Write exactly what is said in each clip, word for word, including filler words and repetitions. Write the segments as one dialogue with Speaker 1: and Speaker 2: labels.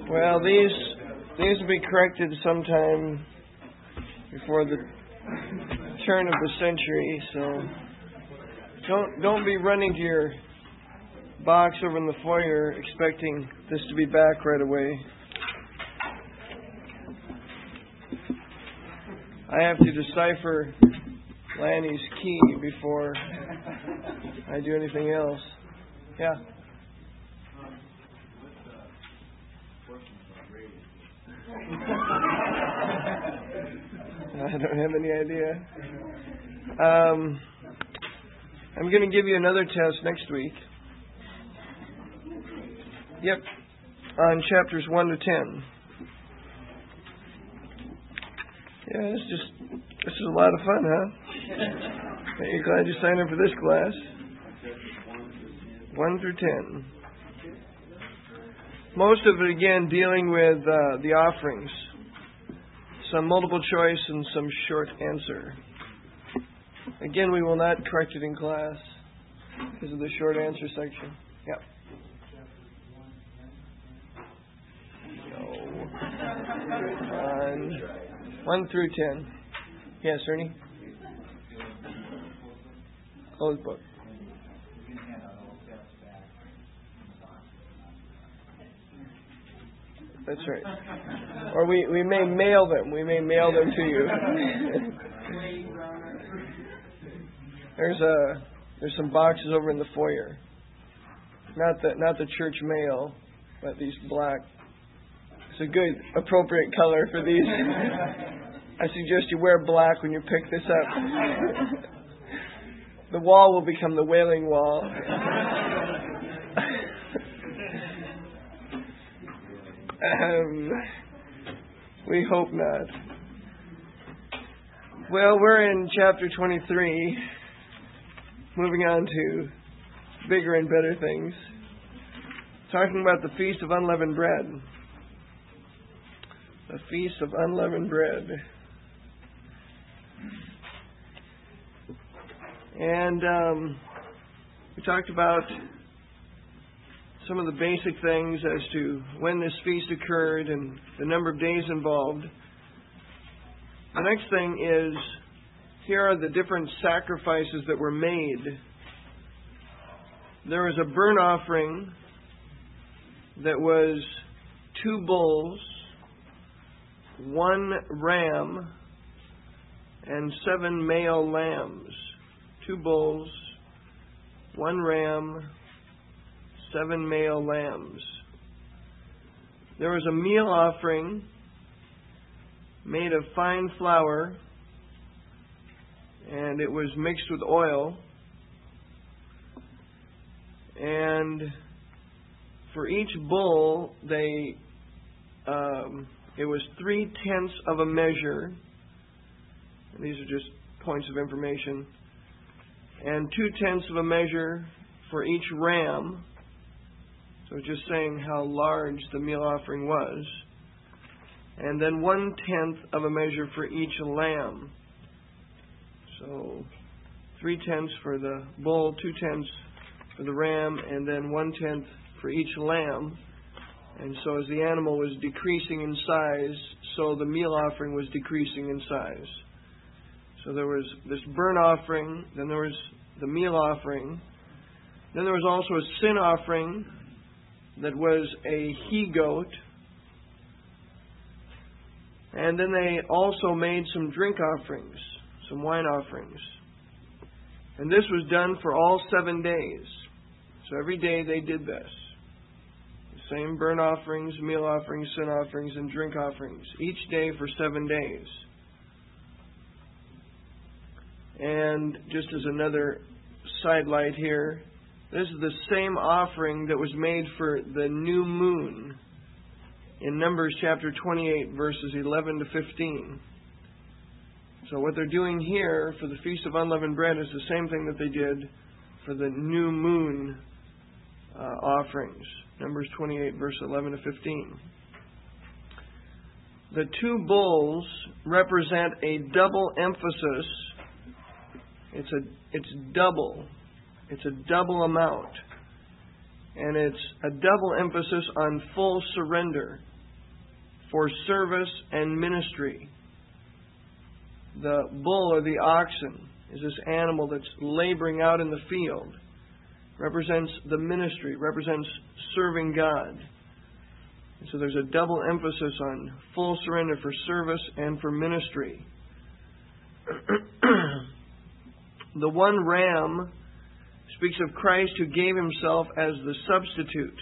Speaker 1: Well, these these will be corrected sometime before the turn of the century, so don't don't be running to your box over in the foyer expecting this to be back right away. I have to decipher Lanny's key before I do anything else. Yeah. I don't have any idea. Um, I'm going to give you another test next week. Yep, on chapters one to ten. Yeah, it's just this is a lot of fun, huh? Are you glad you signed up for this class? One through ten. Most of it, again, dealing with uh, the offerings. Some multiple choice and some short answer. Again, we will not correct it in class because of the short answer section. Yep. No. On one through ten. Yes, Ernie? Closed book. That's right. Or we, we may mail them. We may mail them to you. there's a there's some boxes over in the foyer. Not the not the church mail, but these black. It's a good appropriate color for these. I suggest you wear black when you pick this up. The wall will become the Wailing Wall. Um, we hope not. Well, we're in chapter twenty-three, moving on to bigger and better things. Talking about the Feast of Unleavened Bread. The Feast of Unleavened Bread. And um, we talked about some of the basic things as to when this feast occurred and the number of days involved. The next thing is, here are the different sacrifices that were made. There was a burnt offering that was two bulls, one ram, and seven male lambs. Two bulls, one ram, seven male lambs. There was a meal offering made of fine flour, and it was mixed with oil. And for each bull, they um, it was three tenths of a measure. And these are just points of information. And two tenths of a measure for each ram. So just saying how large the meal offering was. And then one tenth of a measure for each lamb. So three tenths for the bull, two tenths for the ram, and then one tenth for each lamb. And so as the animal was decreasing in size, so the meal offering was decreasing in size. So there was this burnt offering, then there was the meal offering, then there was also a sin offering that was a he-goat. And then they also made some drink offerings, some wine offerings. And this was done for all seven days. So every day they did this. The same burnt offerings, meal offerings, sin offerings, and drink offerings. Each day for seven days. And just as another sidelight here, this is the same offering that was made for the new moon in Numbers chapter twenty-eight, verses eleven to fifteen. So what they're doing here for the Feast of Unleavened Bread is the same thing that they did for the new moon uh, offerings. Numbers twenty-eight, verse eleven to fifteen. The two bulls represent a double emphasis. It's a it's double. It's a double amount. And it's a double emphasis on full surrender. for service and ministry. The bull or the oxen is this animal that's laboring out in the field. Represents the ministry, represents serving God. And so there's a double emphasis on full surrender for service and for ministry. The one ram speaks of Christ who gave himself as the substitute.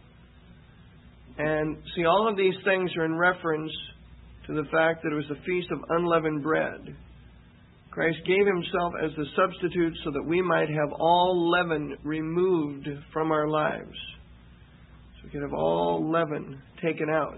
Speaker 1: And see, all of these things are in reference to the fact that it was the Feast of Unleavened Bread. Christ gave himself as the substitute so that we might have all leaven removed from our lives. So we could have all leaven taken out.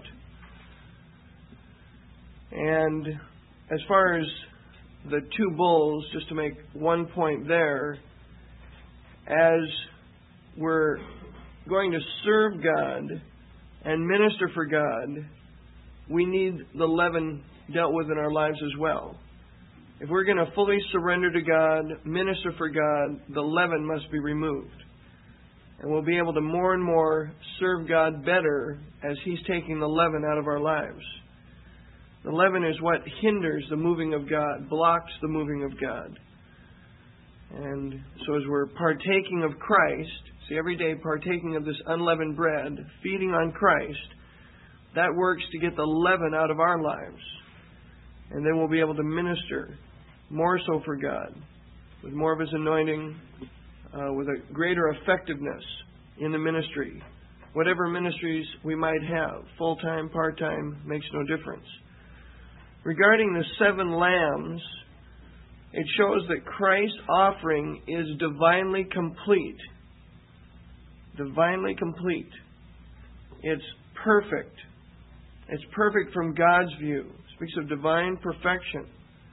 Speaker 1: And as far as the two bulls, just to make one point there, as we're going to serve God and minister for God, we need the leaven dealt with in our lives as well. If we're going to fully surrender to God, minister for God, the leaven must be removed. And we'll be able to more and more serve God better as He's taking the leaven out of our lives. The leaven is what hinders the moving of God, blocks the moving of God. And so as we're partaking of Christ, see, every day partaking of this unleavened bread, feeding on Christ, that works to get the leaven out of our lives. And then we'll be able to minister more so for God, with more of His anointing, uh, with a greater effectiveness in the ministry. Whatever ministries we might have, full-time, part-time, makes no difference. Regarding the seven lambs, it shows that Christ's offering is divinely complete. Divinely complete. It's perfect. It's perfect from God's view. It speaks of divine perfection.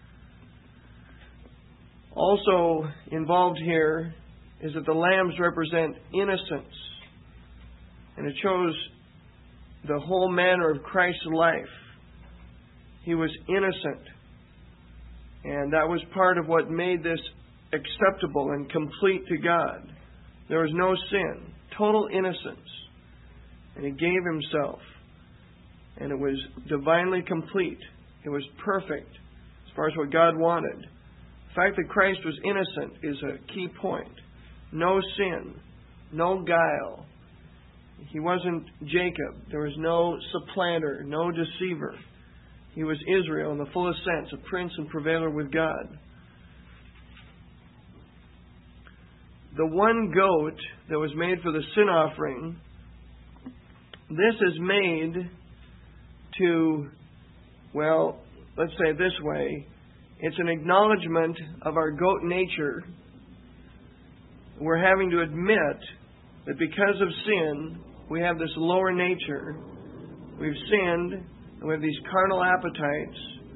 Speaker 1: Also involved here is that the lambs represent innocence. And it shows the whole manner of Christ's life. He was innocent. And that was part of what made this acceptable and complete to God. There was no sin. Total innocence. And He gave Himself. And it was divinely complete. It was perfect as far as what God wanted. The fact that Christ was innocent is a key point. No sin. No guile. He wasn't Jacob. There was no supplanter. No deceiver. He was Israel in the fullest sense, a prince and prevailer with God. The one goat that was made for the sin offering, this is made to, well, let's say it this way, it's an acknowledgement of our goat nature. We're having to admit that because of sin, we have this lower nature. We've sinned, and we have these carnal appetites.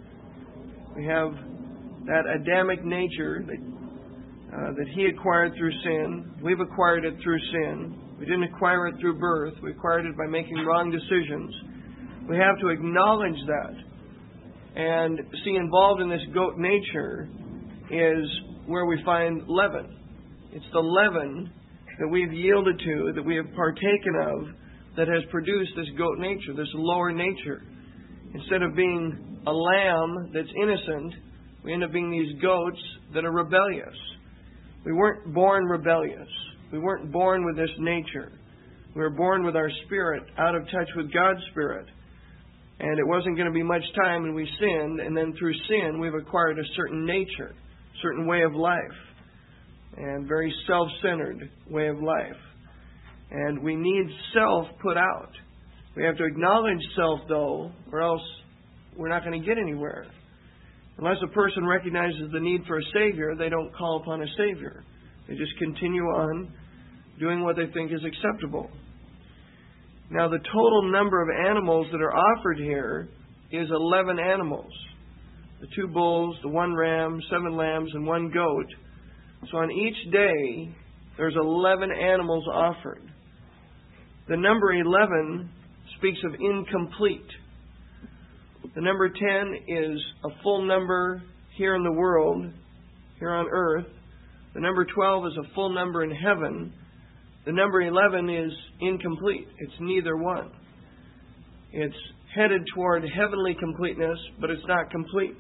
Speaker 1: We have that Adamic nature that, uh, that He acquired through sin. We've acquired it through sin. We didn't acquire it through birth. We acquired it by making wrong decisions. We have to acknowledge that. And see, involved in this goat nature is where we find leaven. It's the leaven that we've yielded to, that we have partaken of, that has produced this goat nature, this lower nature. Instead of being a lamb that's innocent, we end up being these goats that are rebellious. We weren't born rebellious. We weren't born with this nature. We were born with our spirit out of touch with God's Spirit. And it wasn't going to be much time when we sinned, and then through sin we've acquired a certain nature, certain way of life, and very self-centered way of life. And we need self put out. We have to acknowledge self, though, or else we're not going to get anywhere. Unless a person recognizes the need for a Savior, they don't call upon a Savior. They just continue on doing what they think is acceptable. Now, the total number of animals that are offered here is eleven animals. The two bulls, the one ram, seven lambs, and one goat. So on each day, there's eleven animals offered. The number eleven speaks of incomplete. The number ten is a full number here in the world, here on earth. The number twelve is a full number in heaven. The number eleven is incomplete. It's neither one. It's headed toward heavenly completeness, but it's not complete.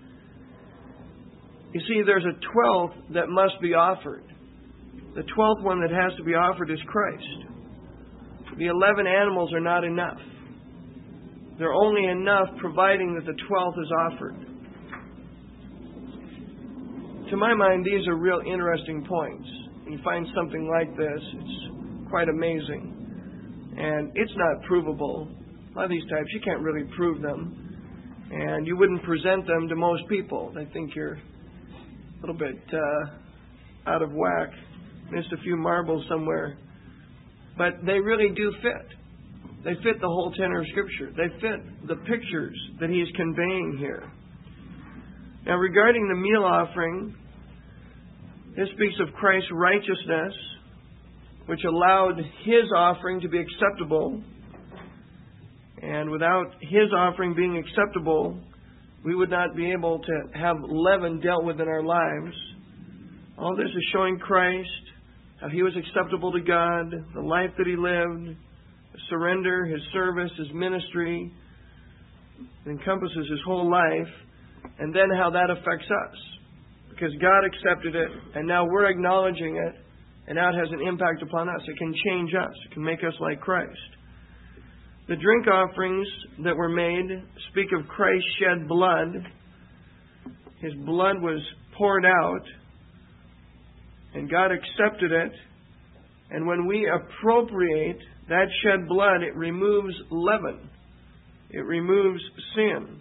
Speaker 1: You see, there's a twelfth that must be offered. The twelfth one that has to be offered is Christ. The eleven animals are not enough. They're only enough providing that the twelfth is offered. To my mind, these are real interesting points. When you find something like this, it's quite amazing. And it's not provable. A lot of these types, you can't really prove them. And you wouldn't present them to most people. They think you're a little bit uh, out of whack, missed a few marbles somewhere. But they really do fit. They fit the whole tenor of Scripture. They fit the pictures that he's conveying here. Now, regarding the meal offering, this speaks of Christ's righteousness, which allowed his offering to be acceptable. And without his offering being acceptable, we would not be able to have leaven dealt with in our lives. All this is showing Christ, how he was acceptable to God, the life that he lived, his surrender, his service, his ministry. It encompasses his whole life. And then how that affects us. Because God accepted it, and now we're acknowledging it, and now it has an impact upon us. It can change us. It can make us like Christ. The drink offerings that were made speak of Christ's shed blood. His blood was poured out, and God accepted it. And when we appropriate that shed blood, it removes leaven. It removes sin.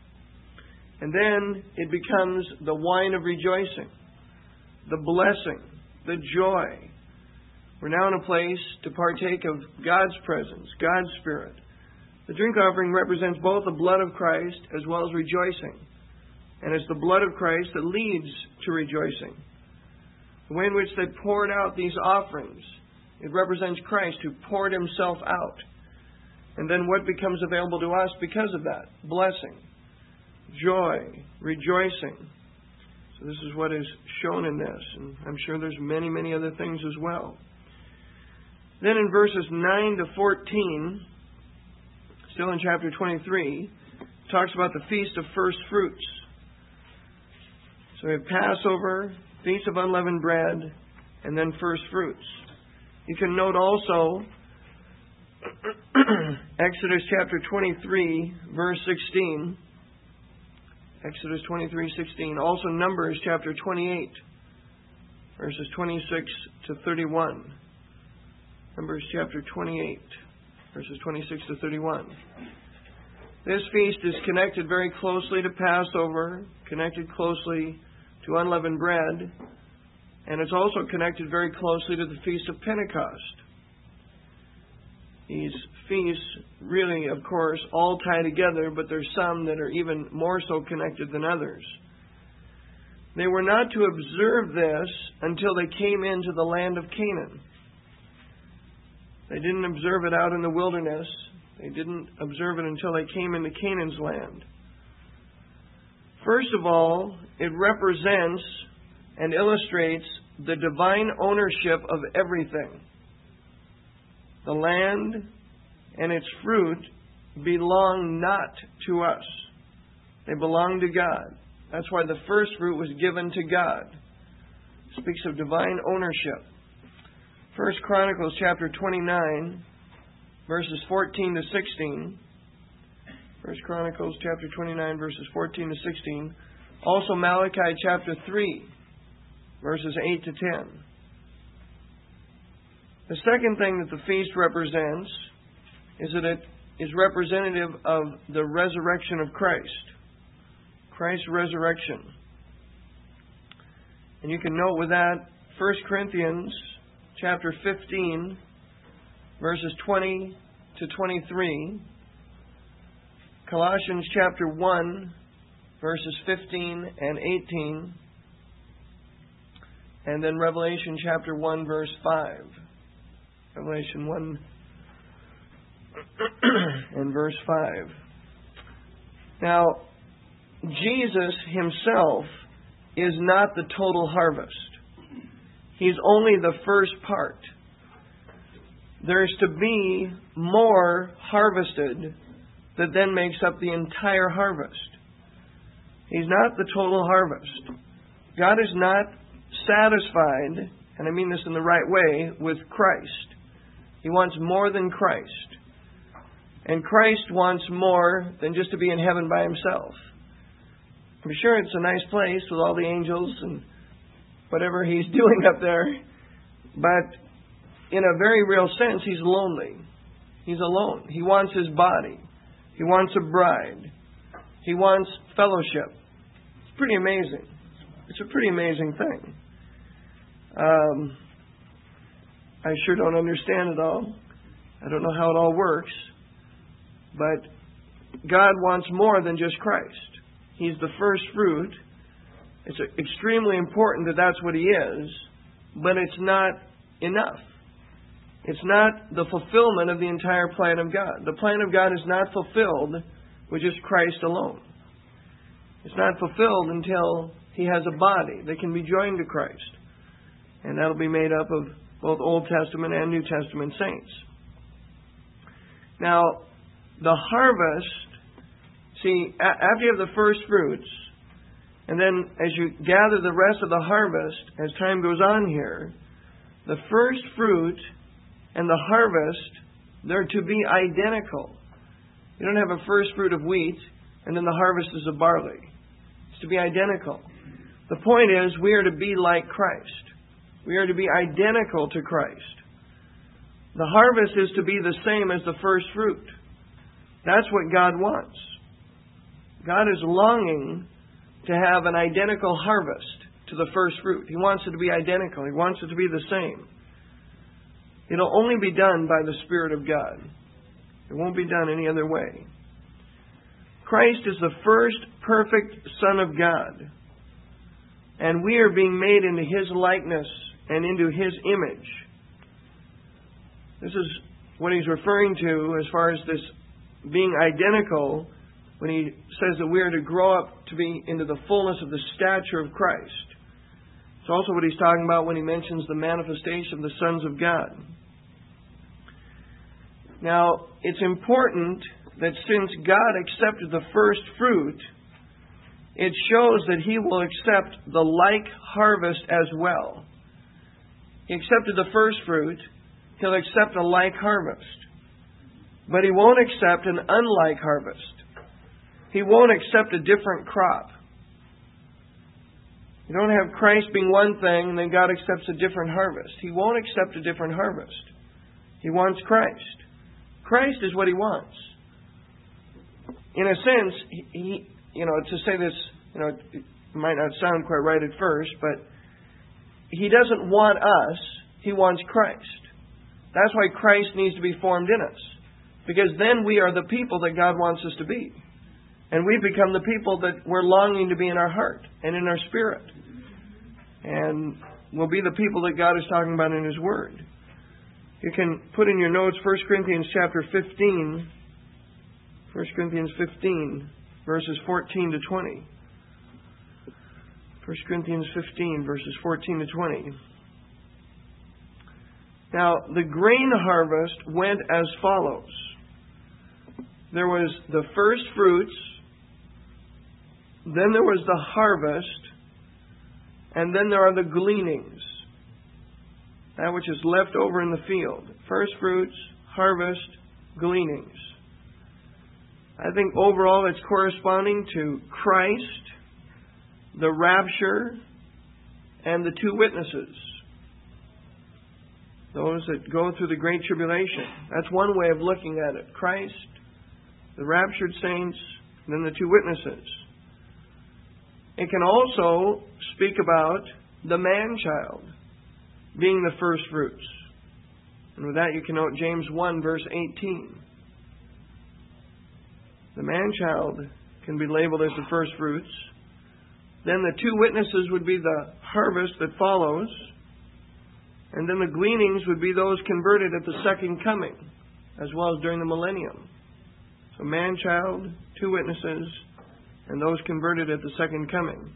Speaker 1: And then it becomes the wine of rejoicing, the blessing, the joy. We're now in a place to partake of God's presence, God's Spirit. The drink offering represents both the blood of Christ as well as rejoicing. And it's the blood of Christ that leads to rejoicing. The way in which they poured out these offerings, it represents Christ who poured himself out. And then what becomes available to us because of that? Blessing, joy, rejoicing. So this is what is shown in this. And I'm sure there's many, many other things as well. Then in verses nine to fourteen, still in chapter twenty-three, it talks about the Feast of First Fruits. So we have Passover, Feast of Unleavened Bread, and then First Fruits. You can note also Exodus chapter twenty-three, verse sixteen. Exodus twenty-three, sixteen. Also Numbers chapter twenty-eight, verses twenty-six to thirty-one. Numbers chapter twenty-eight, verses twenty-six to thirty-one. This feast is connected very closely to Passover, connected closely to unleavened bread, and it's also connected very closely to the Feast of Pentecost. These feasts really, of course, all tie together, but there's some that are even more so connected than others. They were not to observe this until they came into the land of Canaan. They didn't observe it out in the wilderness. They didn't observe it until they came into Canaan's land. First of all, it represents and illustrates the divine ownership of everything. The land and its fruit belong not to us. They belong to God. That's why the first fruit was given to God. It speaks of divine ownership. First Chronicles chapter twenty-nine, verses fourteen to sixteen. First Chronicles chapter twenty-nine, verses fourteen to sixteen. Also Malachi chapter three, verses eight to ten. The second thing that the feast represents is that it is representative of the resurrection of Christ. Christ's resurrection. And you can note with that First Corinthians chapter fifteen, verses twenty to twenty-three. Colossians chapter one, verses fifteen and eighteen. And then Revelation chapter one, verse five. Revelation one and verse five. Now, Jesus himself is not the total harvest. He's only the first part. There's to be more harvested that then makes up the entire harvest. He's not the total harvest. God is not satisfied, and I mean this in the right way, with Christ. He wants more than Christ. And Christ wants more than just to be in heaven by Himself. I'm sure it's a nice place with all the angels and whatever He's doing up there. But in a very real sense, He's lonely. He's alone. He wants His body. He wants a bride. He wants fellowship. It's pretty amazing. It's a pretty amazing thing. Um, I sure don't understand it all. I don't know how it all works. But God wants more than just Christ. He's the first fruit. It's extremely important that that's what He is, but it's not enough. It's not the fulfillment of the entire plan of God. The plan of God is not fulfilled with just Christ alone. It's not fulfilled until He has a body that can be joined to Christ. And that'll be made up of both Old Testament and New Testament saints. Now, the harvest, see, after you have the first fruits, and then as you gather the rest of the harvest, as time goes on here, the first fruit and the harvest, they're to be identical. You don't have a first fruit of wheat and then the harvest is of barley. It's to be identical. The point is, we are to be like Christ. We are to be identical to Christ. The harvest is to be the same as the first fruit. That's what God wants. God is longing to have an identical harvest to the first fruit. He wants it to be identical. He wants it to be the same. It'll only be done by the Spirit of God. It won't be done any other way. Christ is the first perfect Son of God. And we are being made into His likeness and into His image. This is what He's referring to as far as this being identical when He says that we are to grow up to be into the fullness of the stature of Christ. It's also what He's talking about when He mentions the manifestation of the sons of God. Now, it's important that since God accepted the first fruit, it shows that He will accept the like harvest as well. He accepted the first fruit, He'll accept a like harvest. But He won't accept an unlike harvest. He won't accept a different crop. You don't have Christ being one thing and then God accepts a different harvest. He won't accept a different harvest. He wants Christ. Christ is what He wants. In a sense, he, he you know, to say this, you know, it might not sound quite right at first, but He doesn't want us, He wants Christ. That's why Christ needs to be formed in us. Because then we are the people that God wants us to be. And we become the people that we're longing to be in our heart and in our spirit. And we'll be the people that God is talking about in His Word. You can put in your notes First Corinthians chapter fifteen. First Corinthians fifteen, verses fourteen to twenty. First Corinthians fifteen, verses fourteen to twenty. Now, the grain harvest went as follows. There was the first fruits, then there was the harvest, and then there are the gleanings. That which is left over in the field. First fruits, harvest, gleanings. I think overall it's corresponding to Christ, the rapture, and the two witnesses. Those that go through the Great Tribulation. That's one way of looking at it. Christ, the raptured saints, and then the two witnesses. It can also speak about the man-child being the first fruits. And with that you can note James one, verse eighteen. The man-child can be labeled as the first fruits. Then the two witnesses would be the harvest that follows. And then the gleanings would be those converted at the second coming, as well as during the millennium. So man-child, two witnesses, and those converted at the second coming.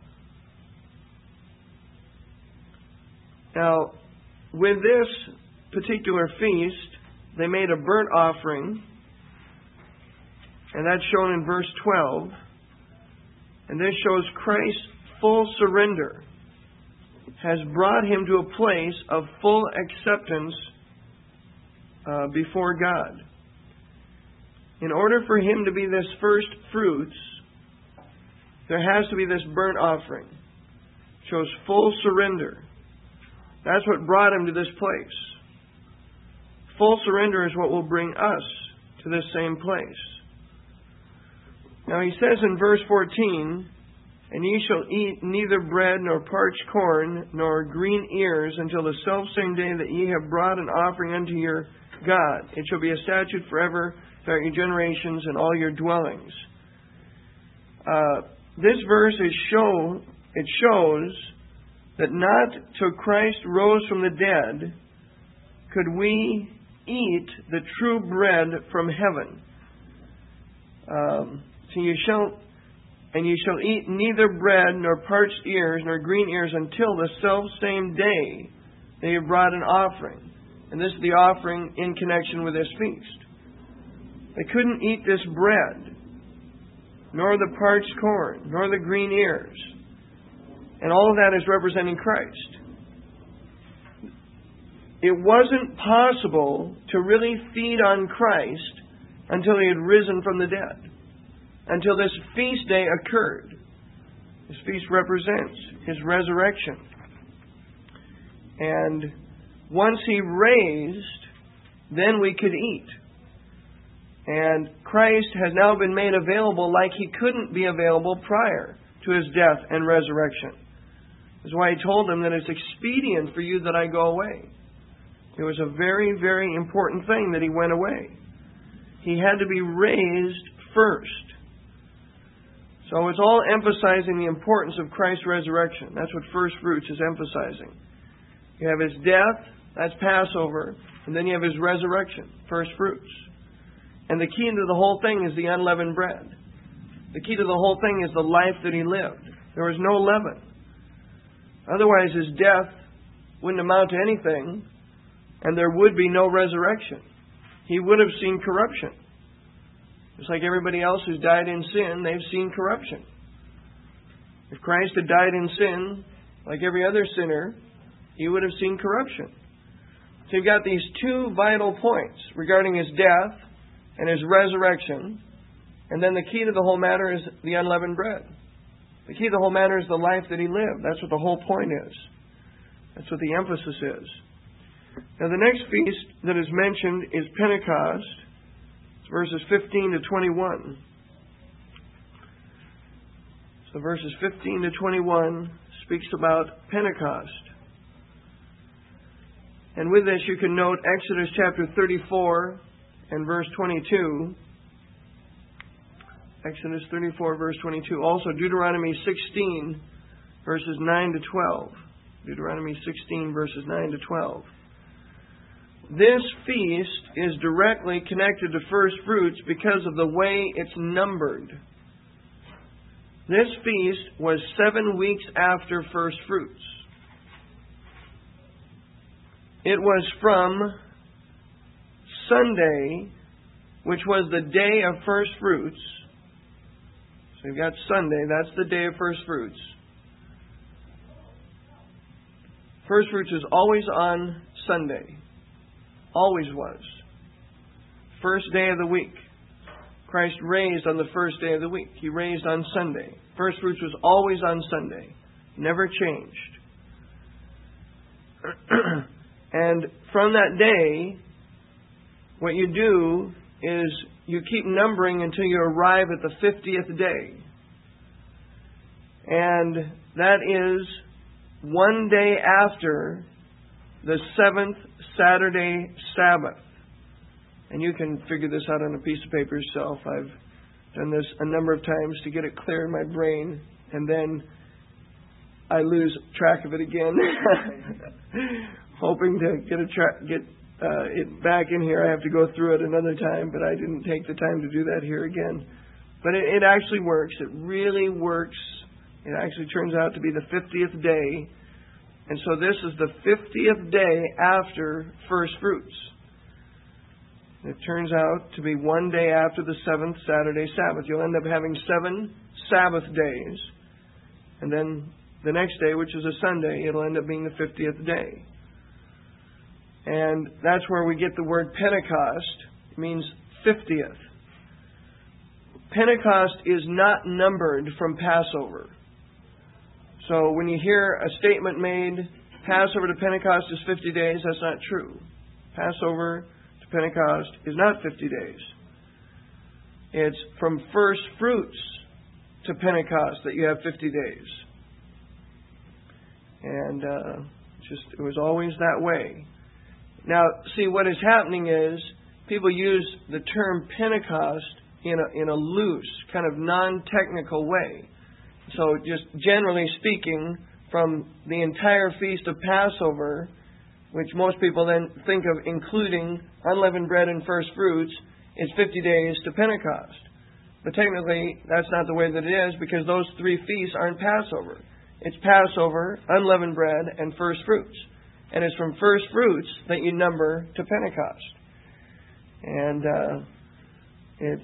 Speaker 1: Now, with this particular feast, they made a burnt offering. And that's shown in verse twelve. And this shows Christ's full surrender has brought him to a place of full acceptance uh, before God. In order for him to be this first fruits, there has to be this burnt offering. It shows full surrender. That's what brought him to this place. Full surrender is what will bring us to this same place. Now he says in verse fourteen, "And ye shall eat neither bread nor parched corn nor green ears until the selfsame day that ye have brought an offering unto your God. It shall be a statute forever throughout your generations and all your dwellings." Uh, this verse is show it shows that not till Christ rose from the dead could we eat the true bread from heaven. Um, so you shall, and ye shall eat neither bread nor parched ears nor green ears until the self same day that you brought an offering. And this is the offering in connection with this feast. They couldn't eat this bread, nor the parched corn, nor the green ears. And all of that is representing Christ. It wasn't possible to really feed on Christ until he had risen from the dead, until this feast day occurred. This feast represents his resurrection. And once he raised, then we could eat. And Christ has now been made available like he couldn't be available prior to his death and resurrection. That's why he told them that it's expedient for you that I go away. It was a very, very important thing that he went away. He had to be raised first. So it's all emphasizing the importance of Christ's resurrection. That's what first fruits is emphasizing. You have his death, that's Passover, and then you have his resurrection, first fruits. And the key to the whole thing is the unleavened bread. The key to the whole thing is the life that he lived. There was no leaven. Otherwise, his death wouldn't amount to anything, and there would be no resurrection. He would have seen corruption. Just like everybody else who's died in sin, they've seen corruption. If Christ had died in sin, like every other sinner, he would have seen corruption. So you've got these two vital points regarding his death and his resurrection. And then the key to the whole matter is the unleavened bread. The key to the whole matter is the life that he lived. That's what the whole point is. That's what the emphasis is. Now the next feast that is mentioned is Pentecost. It's verses fifteen to twenty-one. So verses fifteen to twenty-one speaks about Pentecost. And with this you can note Exodus chapter thirty-four and verse twenty-two. Exodus thirty-four, verse twenty-two. Also Deuteronomy sixteen, verses nine to twelve. Deuteronomy sixteen, verses nine to twelve. This feast is directly connected to first fruits because of the way it's numbered. This feast was seven weeks after first fruits. It was from Sunday, which was the day of first fruits. So you've got Sunday, that's the day of first fruits. First fruits is always on Sunday. Always was. First day of the week. Christ raised on the first day of the week. He raised on Sunday. First fruits was always on Sunday. Never changed. And from that day, what you do is you keep numbering until you arrive at the fiftieth day. And that is one day after the seventh Saturday Sabbath. And you can figure this out on a piece of paper yourself. I've done this a number of times to get it clear in my brain, and then I lose track of it again. Hoping to get a tra- get uh, it back in here, I have to go through it another time, but I didn't take the time to do that here again. But it, it actually works. It really works. It actually turns out to be the fiftieth day. And so this is the fiftieth day after first fruits. It turns out to be one day after the seventh Saturday Sabbath. You'll end up having seven Sabbath days. And then the next day, which is a Sunday, it'll end up being the fiftieth day. And that's where we get the word Pentecost. It means fiftieth. Pentecost is not numbered from Passover. So when you hear a statement made, Passover to Pentecost is fifty days, that's not true. Passover to Pentecost is not fifty days. It's from first fruits to Pentecost that you have fifty days. And uh, just it was always that way. Now, see, what is happening is people use the term Pentecost in a, in a loose, kind of non-technical way. So just generally speaking, from the entire feast of Passover, which most people then think of including unleavened bread and first fruits, is fifty days to Pentecost. But technically, that's not the way that it is, because those three feasts aren't Passover. It's Passover, unleavened bread, and first fruits. And it's from first fruits that you number to Pentecost. And uh, it,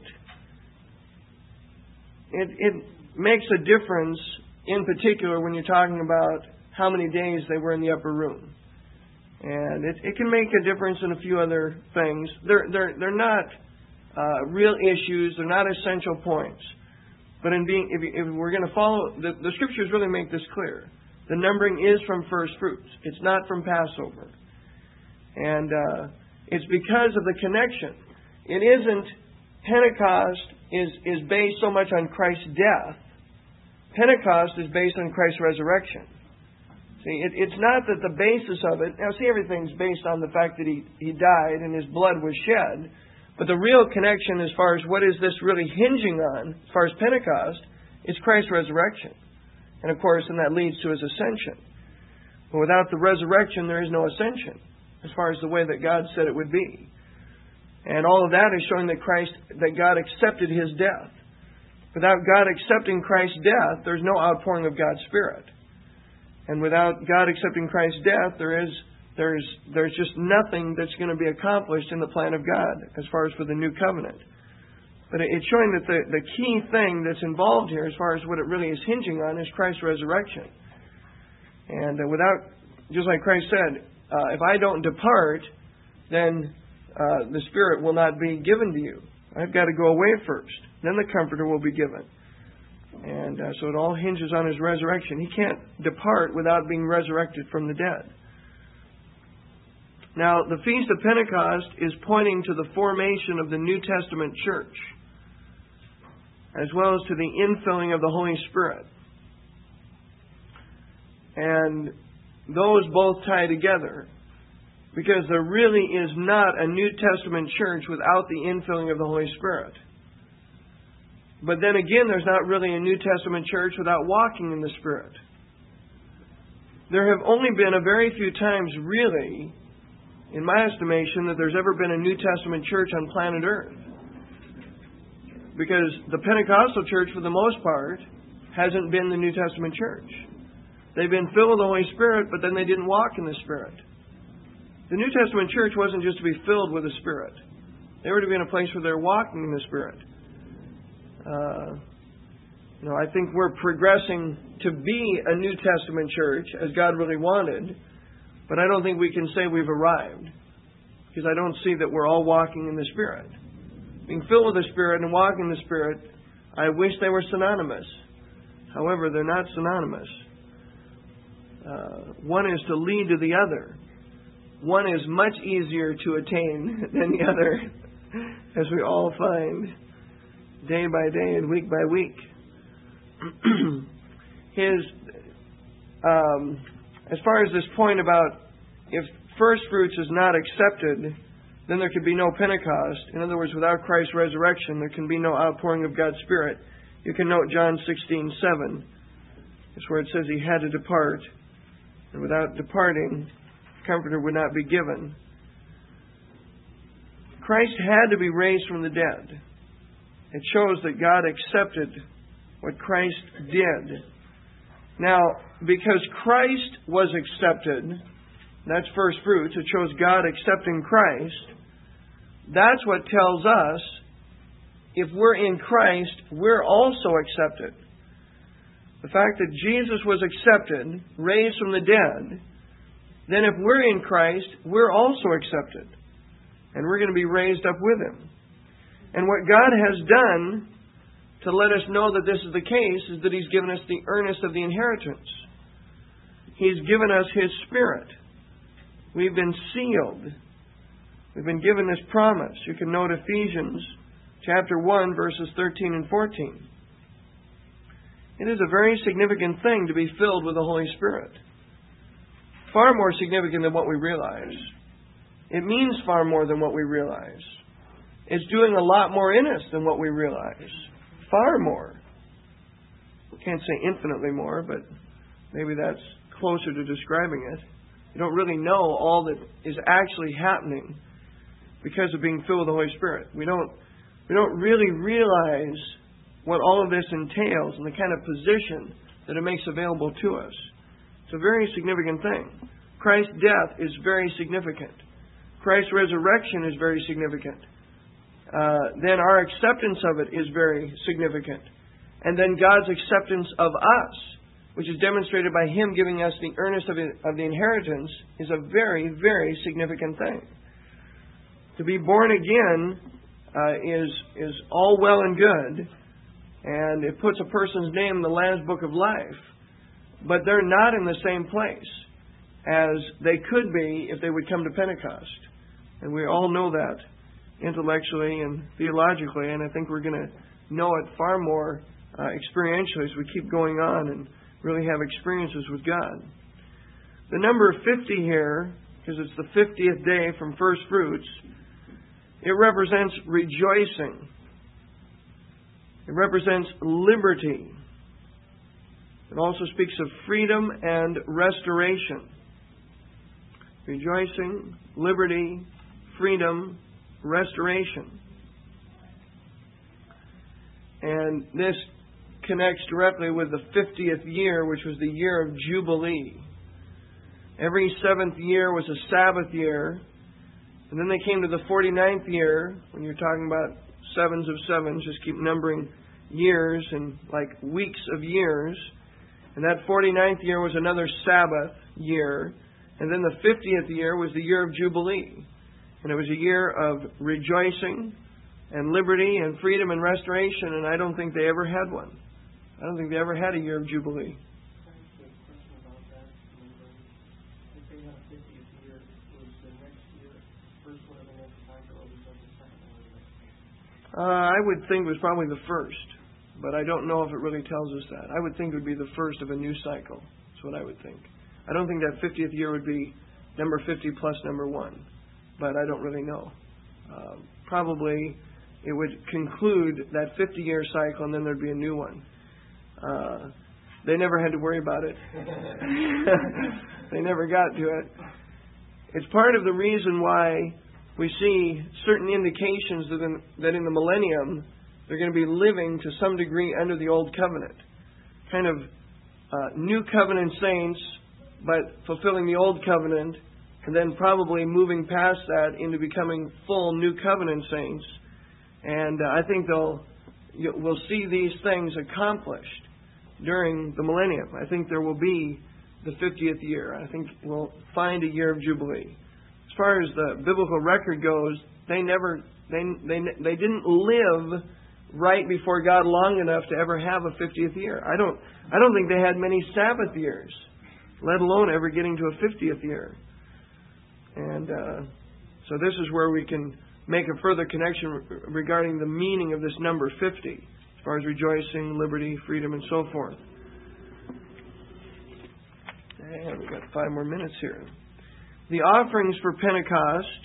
Speaker 1: it it makes a difference, in particular, when you're talking about how many days they were in the upper room. And it, it can make a difference in a few other things. They're, they're, they're not uh, real issues. They're not essential points. But in being, if, if we're going to follow, the, the Scriptures really make this clear. The numbering is from first fruits. It's not from Passover. And uh, it's because of the connection. It isn't, Pentecost is, is based so much on Christ's death. Pentecost is based on Christ's resurrection. See, it, it's not that the basis of it, now see, everything's based on the fact that he, he died and his blood was shed. But the real connection as far as what is this really hinging on, as far as Pentecost, is Christ's resurrection. And of course, and that leads to His ascension. But without the resurrection, there is no ascension, as far as the way that God said it would be. And all of that is showing that Christ, that God accepted His death. Without God accepting Christ's death, there's no outpouring of God's Spirit. And without God accepting Christ's death, there is there's there's just nothing that's going to be accomplished in the plan of God as far as for the new covenant. But it's showing that the, the key thing that's involved here, as far as what it really is hinging on, is Christ's resurrection. And uh, without, just like Christ said, uh, if I don't depart, then uh, the Spirit will not be given to you. I've got to go away first. Then the Comforter will be given. And uh, so it all hinges on His resurrection. He can't depart without being resurrected from the dead. Now, the Feast of Pentecost is pointing to the formation of the New Testament church, as well as to the infilling of the Holy Spirit. And those both tie together, because there really is not a New Testament church without the infilling of the Holy Spirit. But then again, there's not really a New Testament church without walking in the Spirit. There have only been a very few times, really, in my estimation, that there's ever been a New Testament church on planet Earth. Because the Pentecostal church, for the most part, hasn't been the New Testament church. They've been filled with the Holy Spirit, but then they didn't walk in the Spirit. The New Testament church wasn't just to be filled with the Spirit. They were to be in a place where they're walking in the Spirit. Uh, you know, I think we're progressing to be a New Testament church, as God really wanted, but I don't think we can say we've arrived, because I don't see that we're all walking in the Spirit. Being filled with the Spirit and walking in the Spirit, I wish they were synonymous. However, they're not synonymous. Uh, one is to lead to the other. One is much easier to attain than the other, as we all find day by day and week by week. His, um, as far as this point about if first fruits is not accepted, then there could be no Pentecost. In other words, without Christ's resurrection, there can be no outpouring of God's Spirit. You can note John sixteen seven. It's where it says He had to depart. And without departing, the Comforter would not be given. Christ had to be raised from the dead. It shows that God accepted what Christ did. Now, because Christ was accepted, that's first fruits, it shows God accepting Christ, That's what tells us if we're in Christ, we're also accepted. The fact that Jesus was accepted, raised from the dead, then if we're in Christ, we're also accepted. And we're going to be raised up with Him. And what God has done to let us know that this is the case is that He's given us the earnest of the inheritance. He's given us His Spirit. We've been sealed. We've been given this promise. You can note Ephesians chapter one, verses thirteen and fourteen. It is a very significant thing to be filled with the Holy Spirit. Far more significant than what we realize. It means far more than what we realize. It's doing a lot more in us than what we realize. Far more. Can't say infinitely more, but maybe that's closer to describing it. You don't really know all that is actually happening because of being filled with the Holy Spirit. We don't, we don't really realize what all of this entails and the kind of position that it makes available to us. It's a very significant thing. Christ's death is very significant. Christ's resurrection is very significant. Uh, then our acceptance of it is very significant. And then God's acceptance of us, which is demonstrated by Him giving us the earnest of, it, of the inheritance, is a very, very significant thing. To be born again uh, is, is all well and good, and it puts a person's name in the Lamb's Book of Life, but they're not in the same place as they could be if they would come to Pentecost. And we all know that intellectually and theologically, and I think we're going to know it far more uh, experientially as we keep going on and really have experiences with God. The number fifty here, because it's the fiftieth day from first fruits, it represents rejoicing. It represents liberty. It also speaks of freedom and restoration. Rejoicing, liberty, freedom, restoration. And this connects directly with the fiftieth year, which was the year of Jubilee. Every seventh year was a Sabbath year. And then they came to the forty-ninth year, when you're talking about sevens of sevens, just keep numbering years and like weeks of years. And that forty-ninth year was another Sabbath year. And then the fiftieth year was the year of Jubilee. And it was a year of rejoicing and liberty and freedom and restoration, and I don't think they ever had one. I don't think they ever had a year of Jubilee. Uh, I would think it was probably the first, but I don't know if it really tells us that. I would think it would be the first of a new cycle. That's what I would think. I don't think that fiftieth year would be number fifty plus number one, but I don't really know. Uh, probably it would conclude that fifty-year cycle, and then there'd be a new one. Uh, they never had to worry about it. They never got to it. It's part of the reason why we see certain indications that in, that in the millennium they're going to be living to some degree under the old covenant. Kind of uh, new covenant saints, but fulfilling the old covenant, and then probably moving past that into becoming full new covenant saints. And uh, I think they'll you, we'll see these things accomplished during the millennium. I think there will be the fiftieth year. I think we'll find a year of Jubilee. As far as the biblical record goes, they never they they they didn't live right before God long enough to ever have a fiftieth year. I don't I don't think they had many Sabbath years, let alone ever getting to a fiftieth year. And uh, so this is where we can make a further connection re- regarding the meaning of this number fifty, as far as rejoicing, liberty, freedom, and so forth. And we've got five more minutes here. The offerings for Pentecost,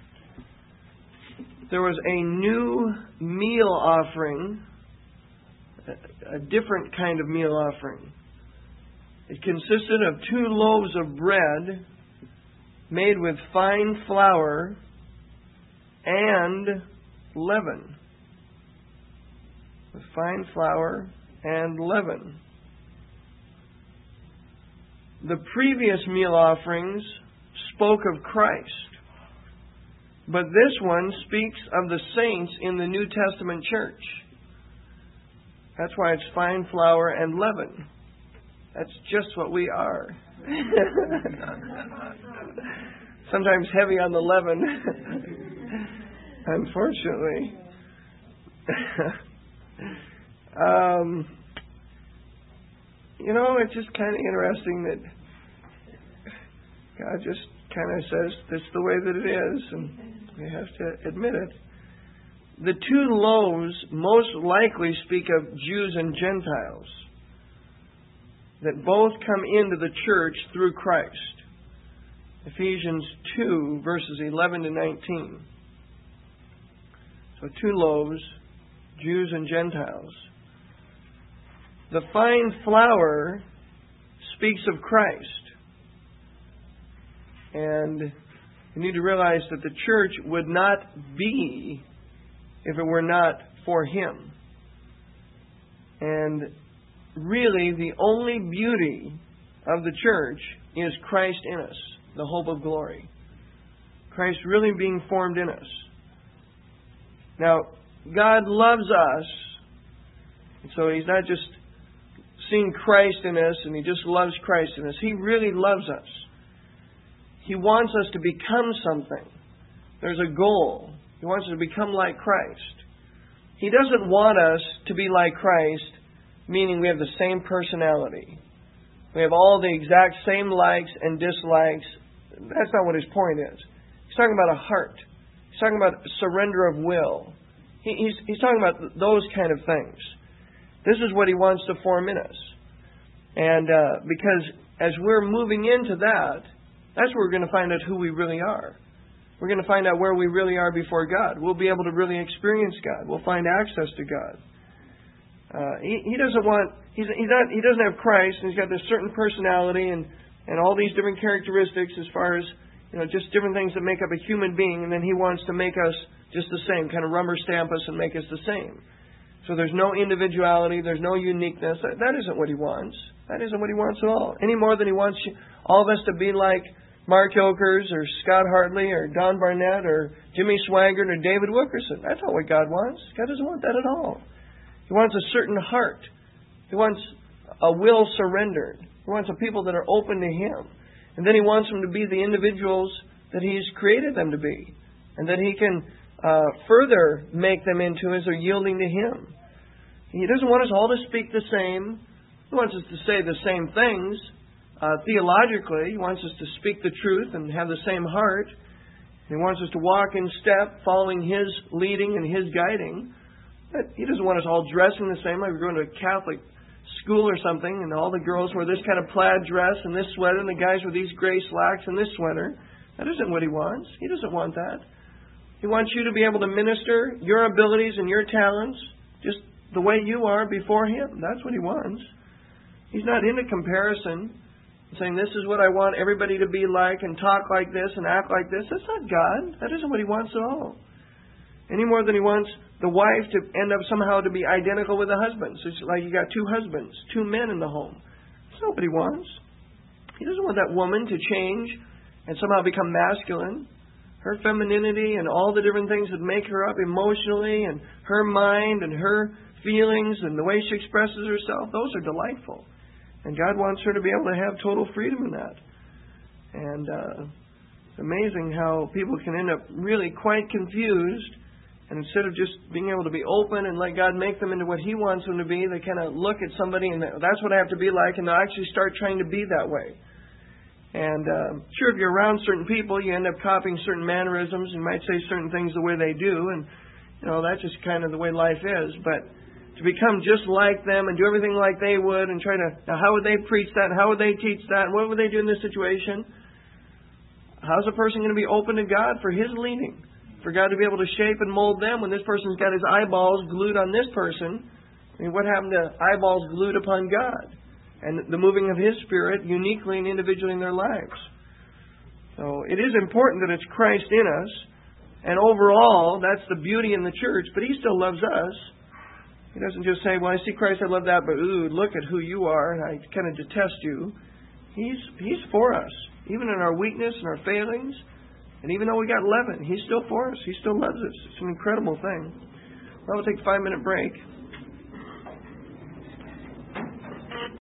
Speaker 1: there was a new meal offering, a, a different kind of meal offering. It consisted of two loaves of bread made with fine flour and leaven. With fine flour and leaven. The previous meal offerings spoke of Christ. But this one speaks of the saints in the New Testament church. That's why it's fine flour and leaven. That's just what we are. Sometimes heavy on the leaven, unfortunately. um, you know, it's just kind of interesting that God just kind of says that's the way that it is, and we have to admit it. The two loaves most likely speak of Jews and Gentiles that both come into the church through Christ. Ephesians two, verses eleven to nineteen. So two loaves, Jews and Gentiles. The fine flour speaks of Christ. And you need to realize that the church would not be if it were not for Him. And really, the only beauty of the church is Christ in us, the hope of glory. Christ really being formed in us. Now, God loves us, and so He's not just seeing Christ in us and He just loves Christ in us. He really loves us. He wants us to become something. There's a goal. He wants us to become like Christ. He doesn't want us to be like Christ, meaning we have the same personality. We have all the exact same likes and dislikes. That's not what His point is. He's talking about a heart. He's talking about surrender of will. He, he's, he's talking about those kind of things. This is what He wants to form in us. And uh, because as we're moving into that, that's where we're going to find out who we really are. We're going to find out where we really are before God. We'll be able to really experience God. We'll find access to God. Uh, he, he doesn't want. He's, he's not. He doesn't have Christ, and He's got this certain personality and, and all these different characteristics as far as, you know, just different things that make up a human being. And then He wants to make us just the same, kind of rubber stamp us and make us the same. So there's no individuality. There's no uniqueness. That, that isn't what He wants. That isn't what He wants at all. Any more than He wants all of us to be like Mark Yokers or Scott Hartley or Don Barnett or Jimmy Swaggart or David Wilkerson. That's not what God wants. God doesn't want that at all. He wants a certain heart. He wants a will surrendered. He wants a people that are open to Him. And then He wants them to be the individuals that He's created them to be. And that He can uh, further make them into as they're yielding to Him. He doesn't want us all to speak the same. He wants us to say the same things. Uh, theologically, He wants us to speak the truth and have the same heart. He wants us to walk in step, following His leading and His guiding. But He doesn't want us all dressing the same, like we're going to a Catholic school or something, and all the girls wear this kind of plaid dress and this sweater, and the guys wear these gray slacks and this sweater. That isn't what He wants. He doesn't want that. He wants you to be able to minister your abilities and your talents just the way you are before Him. That's what He wants. He's not into comparison, saying this is what I want everybody to be like and talk like this and act like this. That's not God. That isn't what He wants at all. Any more than He wants the wife to end up somehow to be identical with the husband. So it's like you got two husbands, two men in the home. That's not what He wants. He doesn't want that woman to change and somehow become masculine. Her femininity and all the different things that make her up emotionally and her mind and her feelings and the way she expresses herself, those are delightful. And God wants her to be able to have total freedom in that. And uh, it's amazing how people can end up really quite confused. And instead of just being able to be open and let God make them into what He wants them to be, they kind of look at somebody and that's what I have to be like, and they'll actually start trying to be that way. And uh, sure, if you're around certain people, you end up copying certain mannerisms. You might say certain things the way they do. And, you know, that's just kind of the way life is. But to become just like them and do everything like they would and try to, now how would they preach that and how would they teach that and what would they do in this situation? How's a person going to be open to God for His leading? For God to be able to shape and mold them when this person's got his eyeballs glued on this person. I mean, what happened to eyeballs glued upon God? And the moving of His Spirit uniquely and individually in their lives. So it is important that it's Christ in us. And overall, that's the beauty in the church. But He still loves us. He doesn't just say, well, I see Christ, I love that, but ooh, look at who you are, and I kind of detest you. He's He's for us. Even in our weakness and our failings, And even though we got eleven, He's still for us. He still loves us. It's an incredible thing. Well, we'll take a five-minute break.